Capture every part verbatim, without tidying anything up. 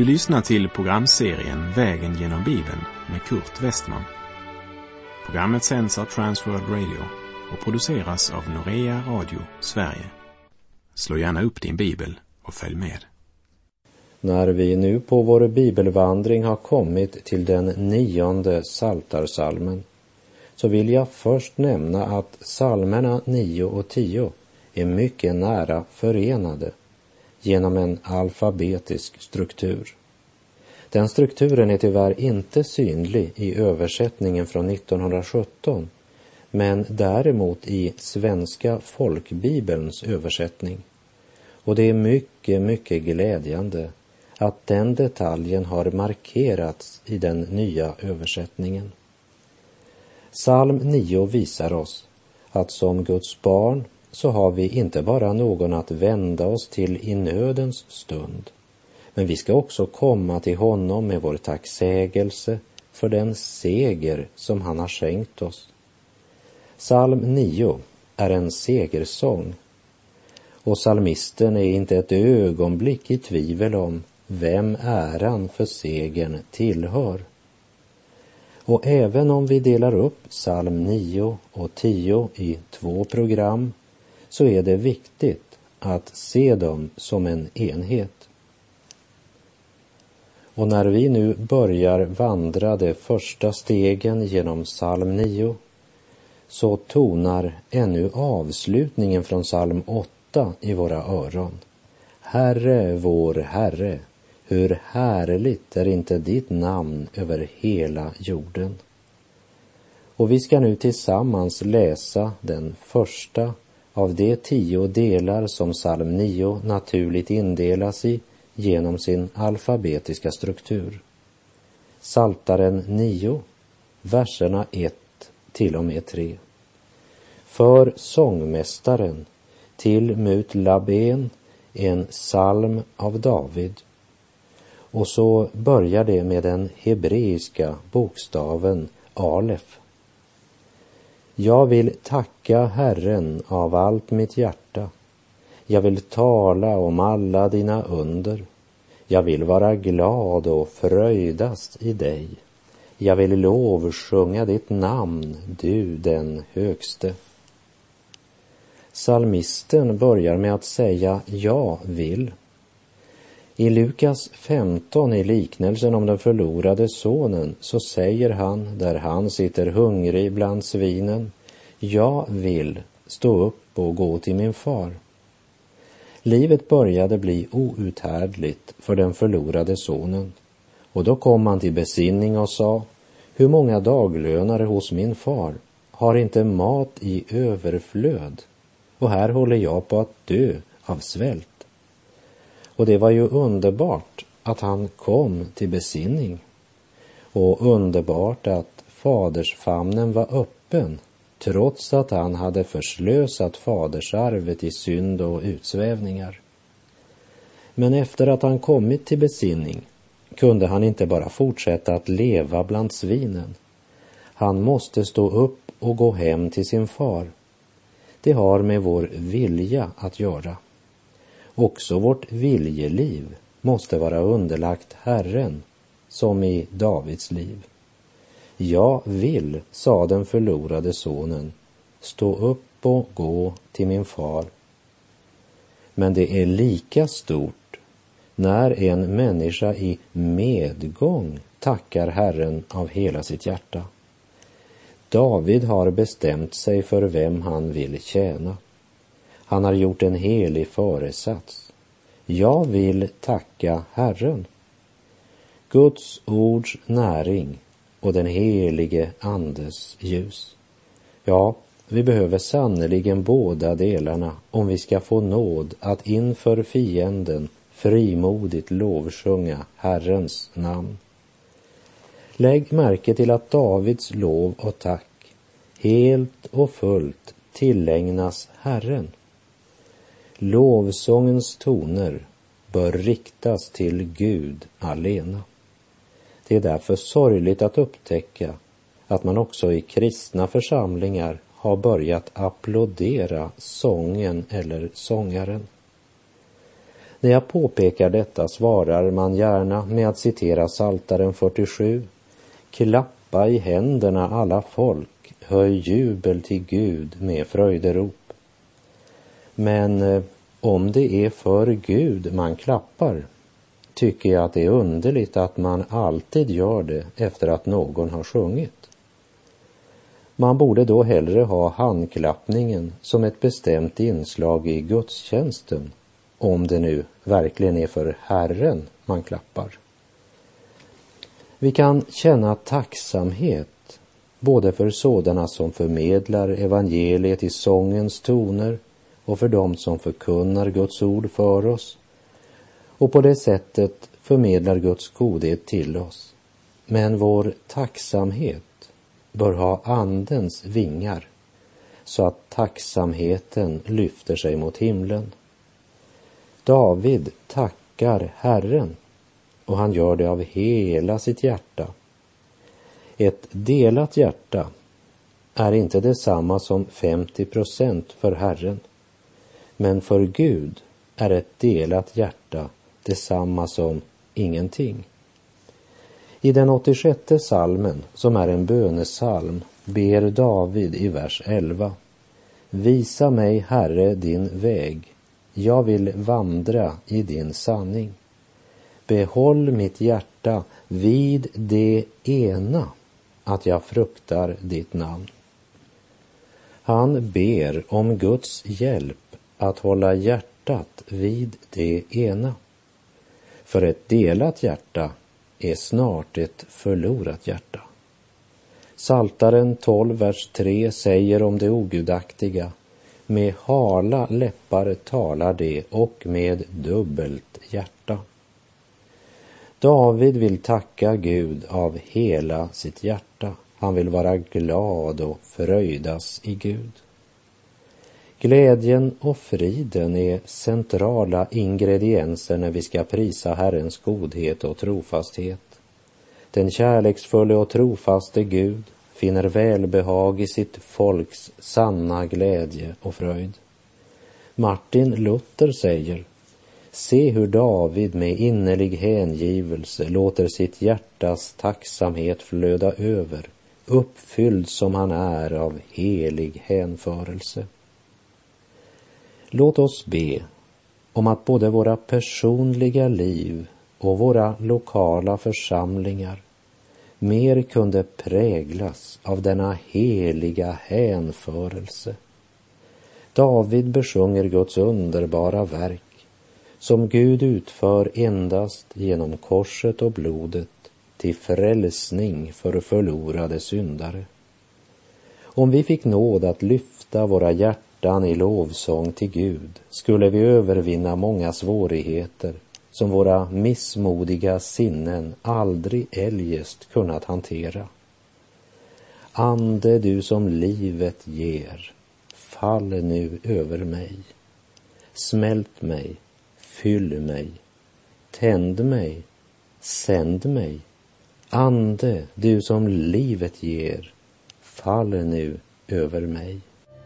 Du lyssnar till programserien Vägen genom Bibeln med Kurt Westman. Programmet sänds av Transworld Radio och produceras av Norea Radio Sverige. Slå gärna upp din bibel och följ med. När vi nu på vår bibelvandring har kommit till den nionde psaltarpsalmen så vill jag först nämna att psalmerna nio och tio är mycket nära förenade genom en alfabetisk struktur. Den strukturen är tyvärr inte synlig i översättningen från nittonhundrasjutton, men däremot i Svenska folkbibelns översättning. Och det är mycket, mycket glädjande att den detaljen har markerats i den nya översättningen. Psalm nio visar oss att som Guds barn så har vi inte bara någon att vända oss till i nödens stund, men vi ska också komma till honom med vår tacksägelse för den seger som han har skänkt oss. Psalm nio är en segersång, och psalmisten är inte ett ögonblick i tvivel om vem äran för segern tillhör. Och även om vi delar upp psalm nio och tio i två program så är det viktigt att se dem som en enhet. Och när vi nu börjar vandra de första stegen genom psalm nio så tonar ännu avslutningen från psalm åtta i våra öron. Herre, vår Herre, hur härligt är inte ditt namn över hela jorden. Och vi ska nu tillsammans läsa den första av de tio delar som psalm nio naturligt indelas i genom sin alfabetiska struktur. Psaltaren nio, verserna ett till och med tre. För sångmästaren till Mutlaben, en psalm av David. Och så börjar det med den hebreiska bokstaven alef. Jag vill tacka Herren av allt mitt hjärta. Jag vill tala om alla dina under. Jag vill vara glad och fröjdas i dig. Jag vill lovsjunga ditt namn, du den högste. Psalmisten börjar med att säga jag vill. I Lukas femton i liknelsen om den förlorade sonen så säger han där han sitter hungrig bland svinen: jag vill stå upp och gå till min far. Livet började bli outhärdligt för den förlorade sonen, och då kom han till besinning och sa: hur många daglönare hos min far har inte mat i överflöd, och här håller jag på att dö av svält. Och det var ju underbart att han kom till besinning, och underbart att fadersfamnen var öppen trots att han hade förslösat fadersarvet i synd och utsvävningar. Men efter att han kommit till besinning kunde han inte bara fortsätta att leva bland svinen. Han måste stå upp och gå hem till sin far. Det har med vår vilja att göra. Också vårt viljeliv måste vara underlagt Herren, som i Davids liv. Jag vill, sa den förlorade sonen, stå upp och gå till min far. Men det är lika stort när en människa i medgång tackar Herren av hela sitt hjärta. David har bestämt sig för vem han vill tjäna. Han har gjort en helig föresats. Jag vill tacka Herren. Guds ords näring och den helige andes ljus. Ja, vi behöver sannoliken båda delarna om vi ska få nåd att inför fienden frimodigt lovsjunga Herrens namn. Lägg märke till att Davids lov och tack helt och fullt tillägnas Herren. Lovsångens toner bör riktas till Gud alena. Det är därför sorgligt att upptäcka att man också i kristna församlingar har börjat applådera sången eller sångaren. När jag påpekar detta svarar man gärna med att citera Psaltaren fyrtiosju. Klappa i händerna alla folk, höj jubel till Gud med fröjderop. Men eh, om det är för Gud man klappar, tycker jag att det är underligt att man alltid gör det efter att någon har sjungit. Man borde då hellre ha handklappningen som ett bestämt inslag i gudstjänsten, om det nu verkligen är för Herren man klappar. Vi kan känna tacksamhet både för sådana som förmedlar evangeliet i sångens toner och för dem som förkunnar Guds ord för oss och på det sättet förmedlar Guds godhet till oss. Men vår tacksamhet bör ha andens vingar så att tacksamheten lyfter sig mot himlen. David tackar Herren och han gör det av hela sitt hjärta. Ett delat hjärta är inte detsamma som femtio procent för Herren, men för Gud är ett delat hjärta detsamma som ingenting. I den åttiosjätte salmen, som är en bönesalm, ber David i vers elva: Visa mig, Herre, din väg. Jag vill vandra i din sanning. Behåll mitt hjärta vid det ena, att jag fruktar ditt namn. Han ber om Guds hjälp att hålla hjärtat vid det ena. För ett delat hjärta är snart ett förlorat hjärta. Psaltaren tolv, vers tre säger om det ogudaktiga: med hala läppar talar det och med dubbelt hjärta. David vill tacka Gud av hela sitt hjärta. Han vill vara glad och föröjdas i Gud. Glädjen och friden är centrala ingredienser när vi ska prisa Herrens godhet och trofasthet. Den kärleksfulla och trofaste Gud finner välbehag i sitt folks sanna glädje och fröjd. Martin Luther säger: se hur David med innerlig hängivelse låter sitt hjärtas tacksamhet flöda över, uppfylld som han är av helig hänförelse. Låt oss be om att både våra personliga liv och våra lokala församlingar mer kunde präglas av denna heliga hänförelse. David besjunger Guds underbara verk som Gud utför endast genom korset och blodet till frälsning för förlorade syndare. Om vi fick nåd att lyfta våra hjärtan i lovsång till Gud, skulle vi övervinna många svårigheter som våra missmodiga sinnen aldrig eljest kunnat hantera. Ande, du som livet ger, fall nu över mig. Smält mig, fyll mig, tänd mig, sänd mig. Ande, du som livet ger, fall nu över mig.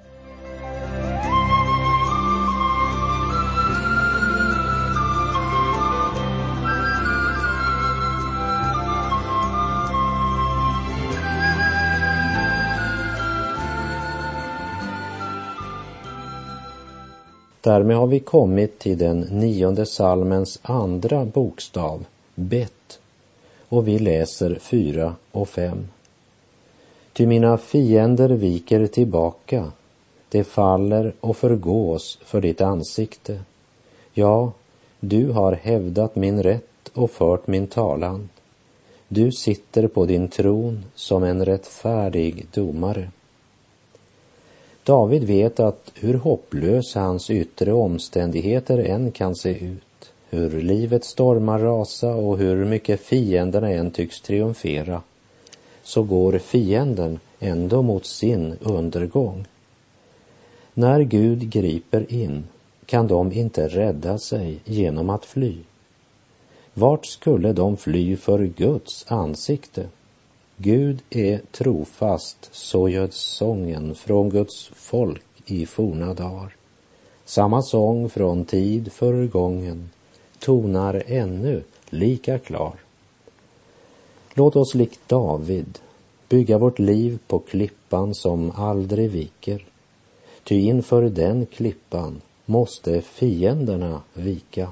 Därmed har vi kommit till den nionde salmens andra bokstav, bet, och vi läser fyra och fem. Ty mina fiender viker tillbaka, det faller och förgås för ditt ansikte. Ja, du har hävdat min rätt och fört min talan. Du sitter på din tron som en rättfärdig domare. David vet att hur hopplös hans yttre omständigheter än kan se ut, hur livet stormar rasa och hur mycket fienderna än tycks triumfera, så går fienden ändå mot sin undergång. När Gud griper in kan de inte rädda sig genom att fly. Vart skulle de fly för Guds ansikte? Gud är trofast, så göd sången från Guds folk i forna dagar. Samma sång från tid förgången, tonar ännu lika klar. Låt oss likt David bygga vårt liv på klippan som aldrig viker. Ty inför den klippan måste fienderna vika.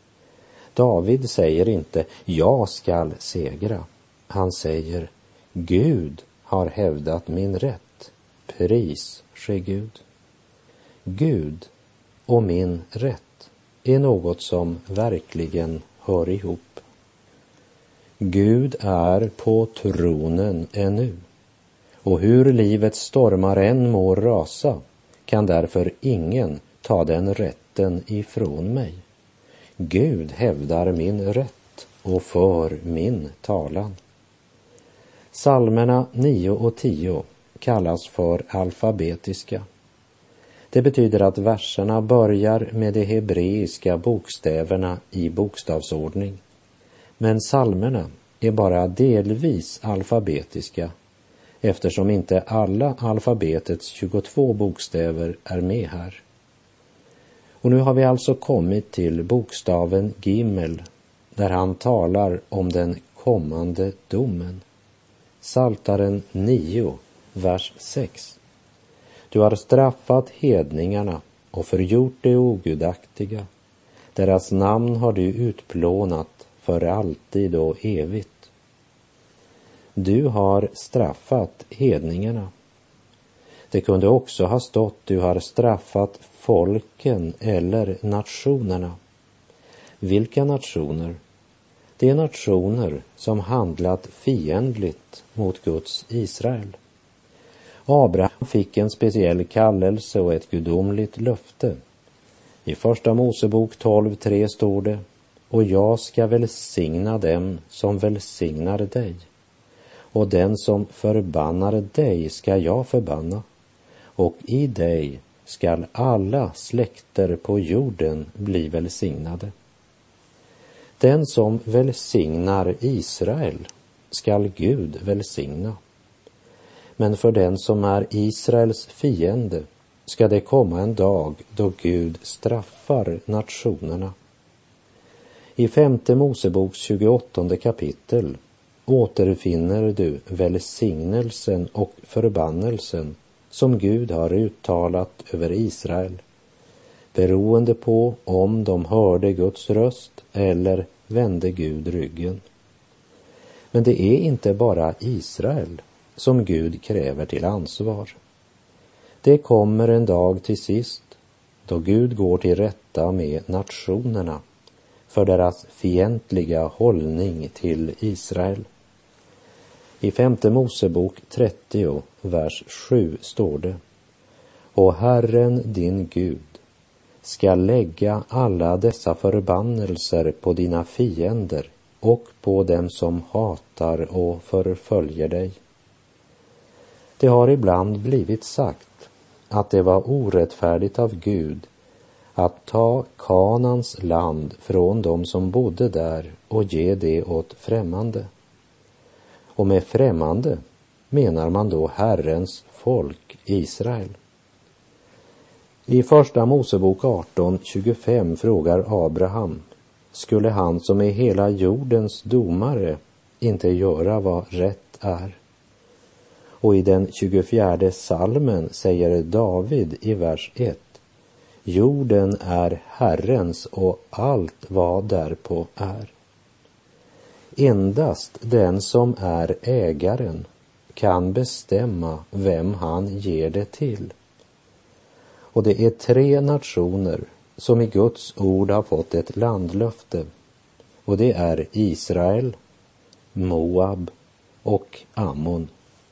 David säger inte, jag skall segra. Han säger, Gud har hävdat min rätt. Pris ske Gud. Gud och min rätt är något som verkligen hör ihop. Gud är på tronen ännu, och hur livets stormar än må rasa kan därför ingen ta den rätten ifrån mig. Gud hävdar min rätt och för min talan. Psalmerna nio och tio kallas för alfabetiska. Det betyder att verserna börjar med de hebreiska bokstäverna i bokstavsordning. Men psalmerna är bara delvis alfabetiska, eftersom inte alla alfabetets tjugotvå bokstäver är med här. Och nu har vi alltså kommit till bokstaven Gimel, där han talar om den kommande domen. Psaltaren nio, vers sex. Du har straffat hedningarna och förgjort det ogudaktiga. Deras namn har du utplånat för alltid och evigt. Du har straffat hedningarna. Det kunde också ha stått, du har straffat folken eller nationerna. Vilka nationer? Det är nationer som handlat fiendligt mot Guds Israel. Abraham fick en speciell kallelse och ett gudomligt löfte. I första Mosebok tolv tre står det, och jag ska välsigna dem som välsignar dig, och den som förbannar dig ska jag förbanna, och i dig skall alla släkter på jorden bli välsignade. Den som välsignar Israel skall Gud välsigna. Men för den som är Israels fiende ska det komma en dag då Gud straffar nationerna. I femte Moseboks tjugoåttonde kapitel återfinner du välsignelsen och förbannelsen som Gud har uttalat över Israel, beroende på om de hörde Guds röst eller vände Gud ryggen. Men det är inte bara Israel som Gud kräver till ansvar. Det kommer en dag till sist då Gud går till rätta med nationerna för deras fientliga hållning till Israel. I femte Mosebok trettio, vers sju står det, och Herren din Gud ska lägga alla dessa förbannelser på dina fiender och på dem som hatar och förföljer dig. Det har ibland blivit sagt att det var orättfärdigt av Gud att ta Kanans land från dem som bodde där och ge det åt främmande. Och med främmande menar man då Herrens folk Israel. I första Mosebok arton tjugofem frågar Abraham, skulle han som är hela jordens domare inte göra vad rätt är? Och i den tjugofjärde salmen säger David i vers ett, jorden är Herrens och allt vad därpå är. Endast den som är ägaren kan bestämma vem han ger det till. Och det är tre nationer som i Guds ord har fått ett landlöfte. Och det är Israel, Moab och Ammon.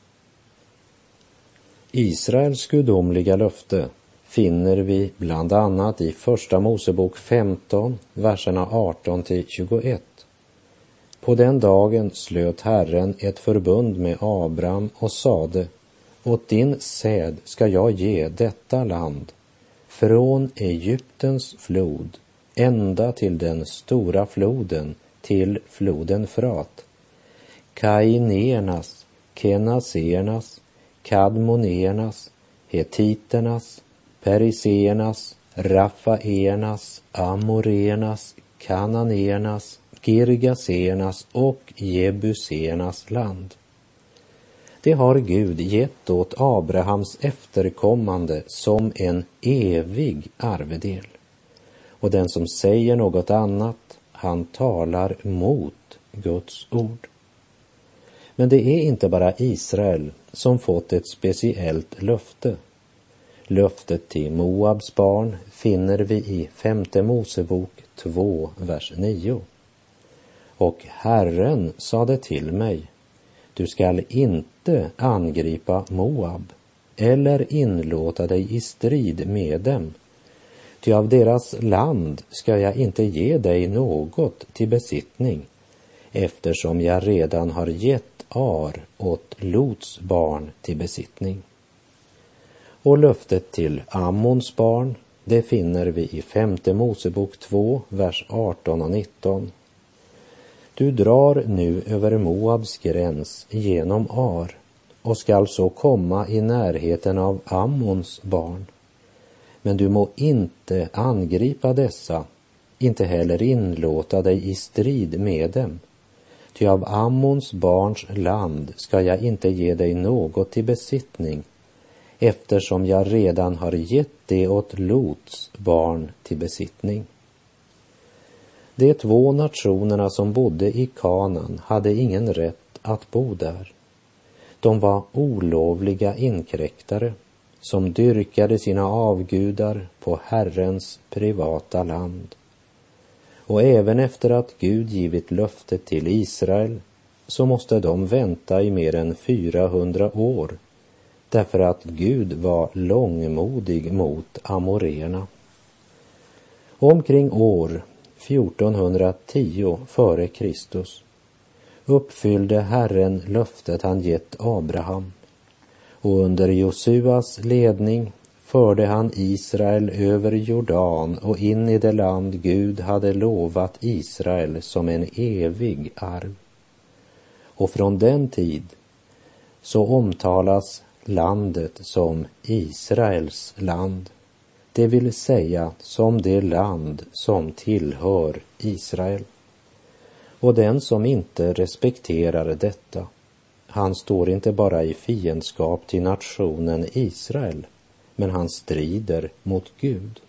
Israels gudomliga löfte finner vi bland annat i första Mosebok femton, verserna arton till tjugoett. På den dagen slöt Herren ett förbund med Abraham och sade, åt din säd ska jag ge detta land, från Egyptens flod ända till den stora floden, till floden Frat. Kainernas, Kenasernas, Kadmonernas, Hetiternas, Periseernas, Rafaernas, Amorernas, kananéernas, girgaséernas och jebuséernas land. Det har Gud gett åt Abrahams efterkommande som en evig arvedel. Och den som säger något annat, han talar mot Guds ord. Men det är inte bara Israel som fått ett speciellt löfte. Löftet till Moabs barn finner vi i femte Mosebok två, vers nio. Och Herren sade till mig, du skall inte angripa Moab eller inlåta dig i strid med dem. Ty av deras land ska jag inte ge dig något till besittning, eftersom jag redan har gett Ar åt Lots barn till besittning. Och löftet till Ammons barn, det finner vi i femte Mosebok två, vers arton och nitton. Du drar nu över Moabs gräns genom Ar och skall så komma i närheten av Ammons barn. Men du må inte angripa dessa, inte heller inlåta dig i strid med dem. Ty av Ammons barns land ska jag inte ge dig något till besittning, eftersom jag redan har gett det åt Lots barn till besittning. De två nationerna som bodde i Kanaan hade ingen rätt att bo där. De var olovliga inkräktare som dyrkade sina avgudar på Herrens privata land. Och även efter att Gud givit löftet till Israel så måste de vänta i mer än fyrahundra år, därför att Gud var långmodig mot amoréerna. Omkring år fjortonhundratio före Kristus uppfyllde Herren löftet han gett Abraham, och under Josuas ledning förde han Israel över Jordan och in i det land Gud hade lovat Israel som en evig arv. Och från den tid så omtalas landet som Israels land, det vill säga som det land som tillhör Israel. Och den som inte respekterar detta, han står inte bara i fiendskap till nationen Israel, men han strider mot Gud.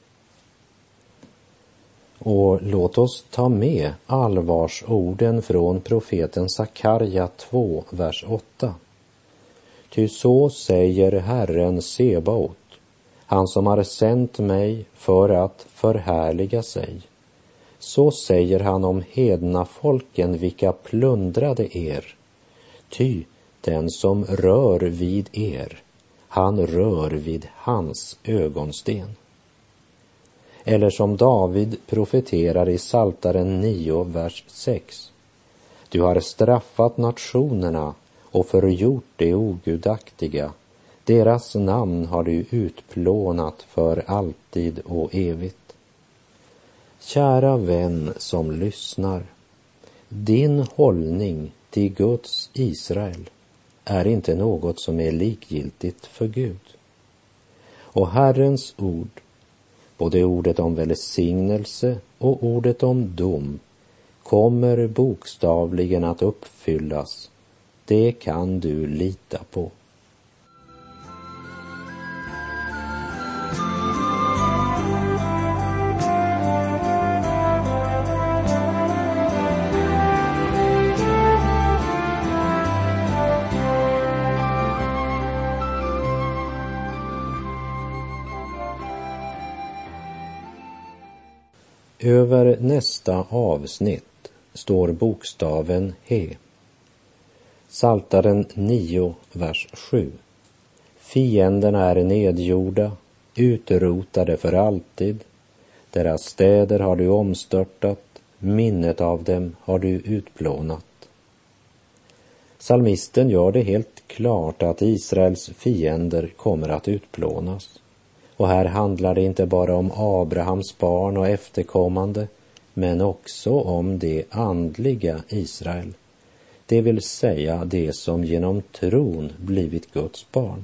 Och låt oss ta med allvarsorden från profeten Sakarja två, vers åtta. Ty så säger Herren Sebaot, han som har sänt mig för att förhärliga sig. Så säger han om hedna folken vilka plundrade er. Ty den som rör vid er, han rör vid hans ögonsten. Eller som David profeterar i Psaltaren nio, vers sex. Du har straffat nationerna och förgjort det ogudaktiga. Deras namn har du utplånat för alltid och evigt. Kära vän som lyssnar, din hållning till Guds Israel är inte något som är likgiltigt för Gud. Och Herrens ord, både ordet om välsignelse och ordet om dom, kommer bokstavligen att uppfyllas. Det kan du lita på. Över nästa avsnitt står bokstaven He. Psaltaren nio, vers sju. Fienderna är nedgjorda, utrotade för alltid. Deras städer har du omstörtat, minnet av dem har du utplånat. Psalmisten gör det helt klart att Israels fiender kommer att utplånas. Och här handlar det inte bara om Abrahams barn och efterkommande, men också om det andliga Israel. Det vill säga det som genom tron blivit Guds barn.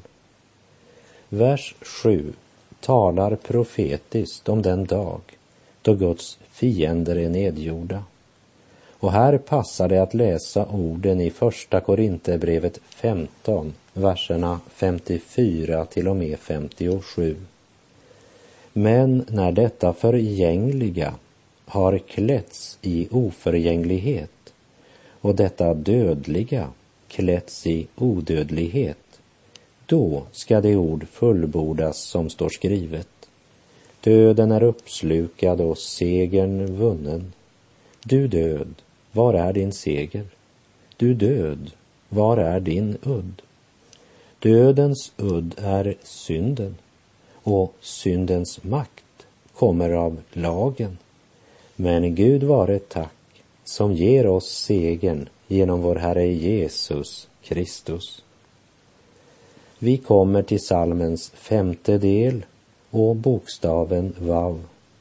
Vers sju talar profetiskt om den dag då Guds fiender är nedgjorda. Och här passar det att läsa orden i första Korinthierbrevet femton, verserna femtiofyra till och med femtiosju. Men när detta förgängliga har klätts i oförgänglighet och detta dödliga klätts i odödlighet, då ska det ord fullbordas som står skrivet. Döden är uppslukad och segern vunnen. Du död, var är din seger? Du död, var är din udd? Dödens udd är synden, och syndens makt kommer av lagen. Men Gud vare tack som ger oss segern genom vår Herre Jesus Kristus. Vi kommer till psalmens femte del och bokstaven vav.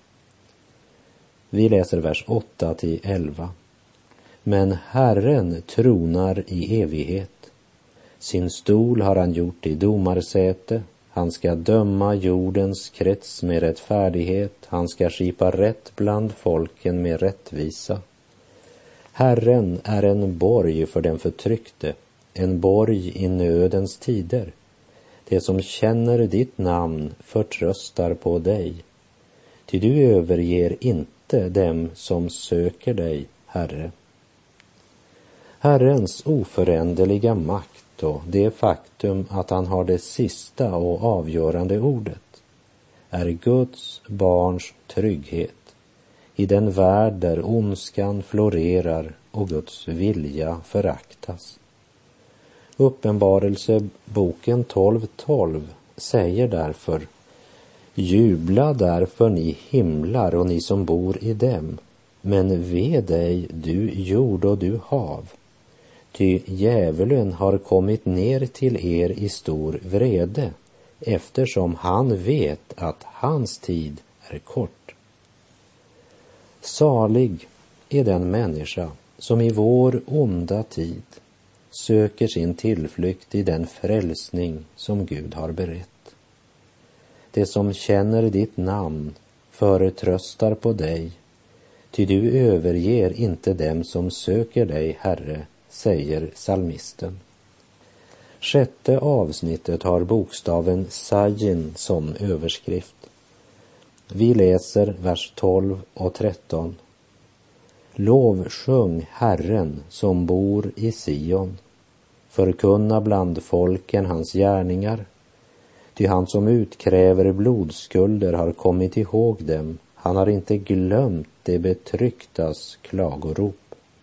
Vi läser vers åtta till elva. Men Herren tronar i evighet. Sin stol har han gjort i domarsäte. Han ska döma jordens krets med rättfärdighet. Han ska skipa rätt bland folken med rättvisa. Herren är en borg för den förtryckte, en borg i nödens tider. Det som känner ditt namn förtröstar på dig. Ty du överger inte dem som söker dig, Herre. Herrens oföränderliga makt och det faktum att han har det sista och avgörande ordet är Guds barns trygghet i den värld där ondskan florerar och Guds vilja föraktas. Uppenbarelseboken tolv tolv säger därför: Jubla därför ni himlar och ni som bor i dem, men ve dig du jord och du hav. Ty djävulen har kommit ner till er i stor vrede, eftersom han vet att hans tid är kort. Salig är den människa som i vår onda tid söker sin tillflykt i den frälsning som Gud har berett. Det som känner ditt namn förtröstar på dig, ty du överger inte dem som söker dig, Herre, säger psalmisten. Sjätte avsnittet har bokstaven sajin som överskrift. Vi läser vers tolv och tretton. Lovsjung Herren som bor i Sion. Förkunna bland folken hans gärningar. Ty han som utkräver blodskulder har kommit ihåg dem. Han har inte glömt det betrycktas klagorop.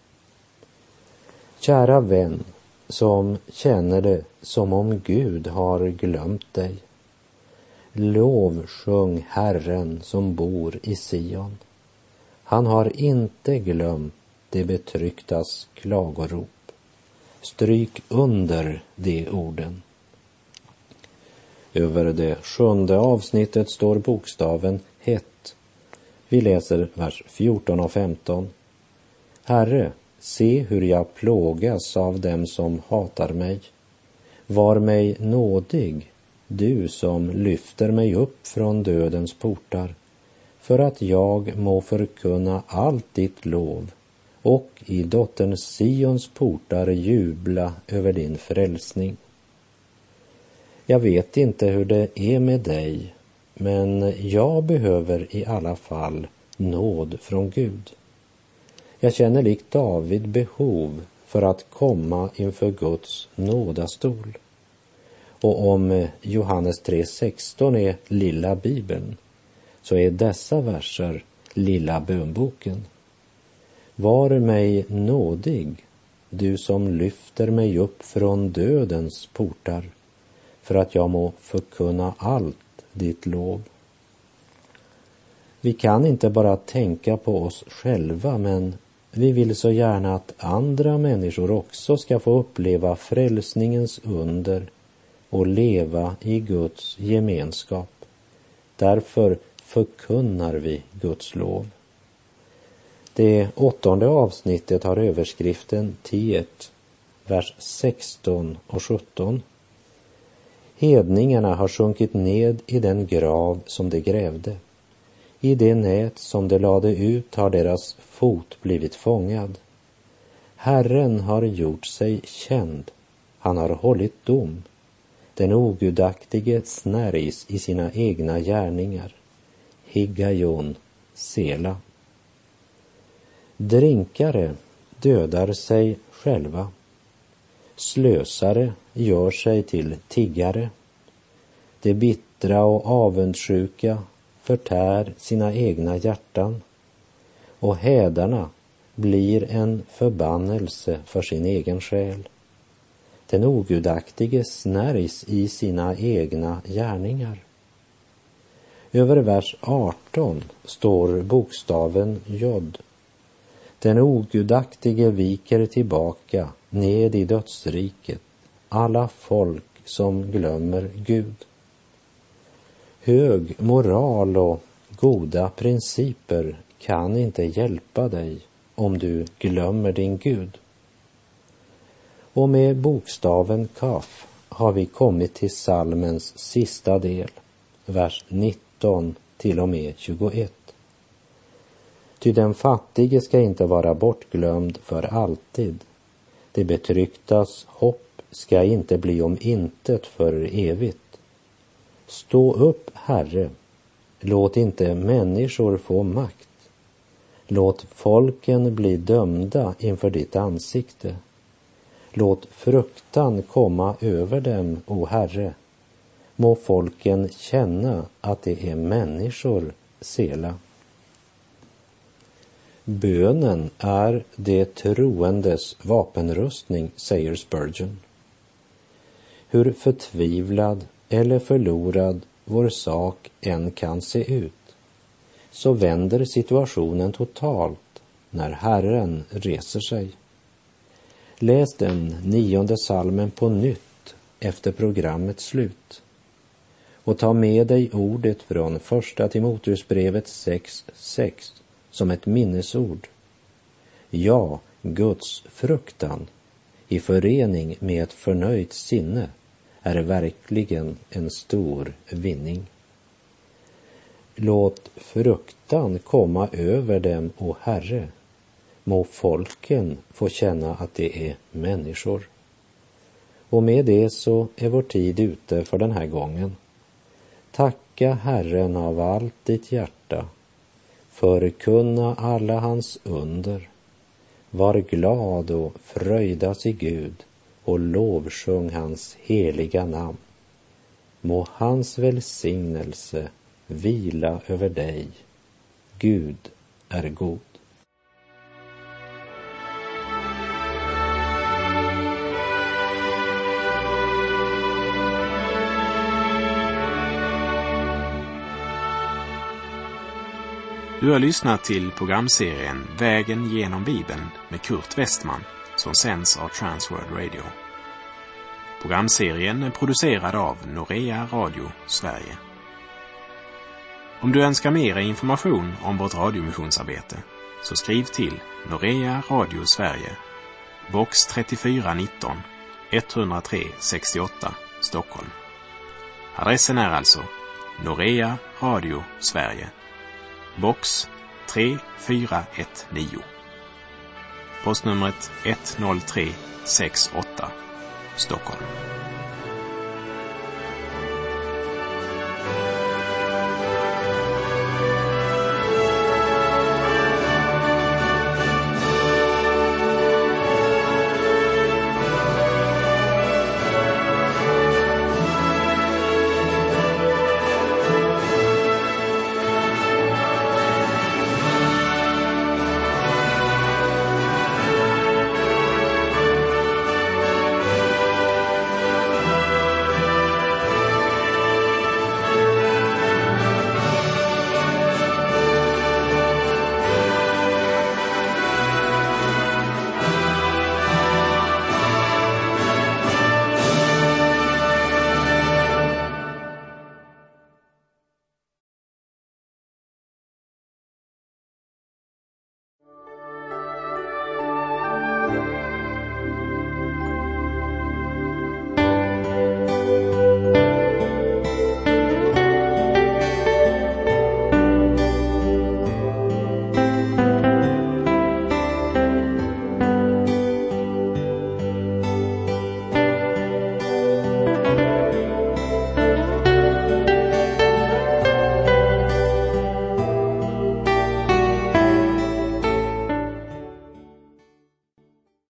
Kära vän, som känner det som om Gud har glömt dig. Lovsjung Herren som bor i Sion. Han har inte glömt det betrycktas klagorop. Stryk under de orden. Över det sjunde avsnittet står bokstaven het. Vi läser vers fjorton och femton. Herre, se hur jag plågas av dem som hatar mig. Var mig nådig, du som lyfter mig upp från dödens portar, för att jag må förkunna allt ditt lov och i dottern Sions portar jubla över din frälsning. Jag vet inte hur det är med dig, men jag behöver i alla fall nåd från Gud. Jag känner likt David behov för att komma inför Guds nådastol. Och om Johannes tre sexton är lilla Bibeln, så är dessa verser lilla bönboken. Var mig nådig, du som lyfter mig upp från dödens portar, för att jag må förkunna allt ditt lov. Vi kan inte bara tänka på oss själva, men vi vill så gärna att andra människor också ska få uppleva frälsningens under och leva i Guds gemenskap. Därför förkunnar vi Guds lov. Det åttonde avsnittet har överskriften Tiet, vers sexton och sjutton. Hedningarna har sjunkit ned i den grav som de grävde. I det nät som de lade ut har deras fot blivit fångad. Herren har gjort sig känd. Han har hållit dom. Den ogudaktige snärjs i sina egna gärningar. Higgajon, Sela. Drinkare dödar sig själva. Slösare gör sig till tiggare. Det bittra och avundsjuka förtär sina egna hjärtan, och hädarna blir en förbannelse för sin egen själ. Den ogudaktige snärjs i sina egna gärningar. Över vers arton står bokstaven J. Den ogudaktige viker tillbaka ned i dödsriket, alla folk som glömmer Gud. Hög moral och goda principer kan inte hjälpa dig om du glömmer din Gud. Och med bokstaven Kaf har vi kommit till psalmens sista del, vers nitton till och med tjugoett. Ty den fattige ska inte vara bortglömd för alltid. Det betrycktas hopp ska inte bli om intet för evigt. Stå upp, Herre, låt inte människor få makt. Låt folken bli dömda inför ditt ansikte. Låt fruktan komma över dem, o Herre. Må folken känna att det är människor, Sela. Bönen är det troendes vapenrustning, säger Spurgeon. Hur förtvivlad eller förlorad vår sak än kan se ut, så vänder situationen totalt när Herren reser sig. Läs den nionde salmen på nytt efter programmets slut och ta med dig ordet från första Timoteusbrevet sex sex som ett minnesord. Ja, Guds fruktan i förening med ett förnöjt sinne är verkligen en stor vinning. Låt fruktan komma över dem, o Herre. Må folken få känna att det är människor. Och med det så är vår tid ute för den här gången. Tacka Herren av allt ditt hjärta. Förkunna alla hans under. Var glad och fröjdas i Gud och lovsjung hans heliga namn. Må hans välsignelse vila över dig. Gud är god. Du har lyssnat till programserien Vägen genom Bibeln med Kurt Westman som sänds av Transworld Radio. Programserien är producerad av Norea Radio Sverige. Om du önskar mer information om vårt radiomissionsarbete så skriv till Norea Radio Sverige, box trettiofyra nitton, etthundratre sextioåtta, Stockholm. Adressen är alltså Norea Radio Sverige, box tre fyra ett nio. Postnumret ett noll tre sex åtta, Stockholm.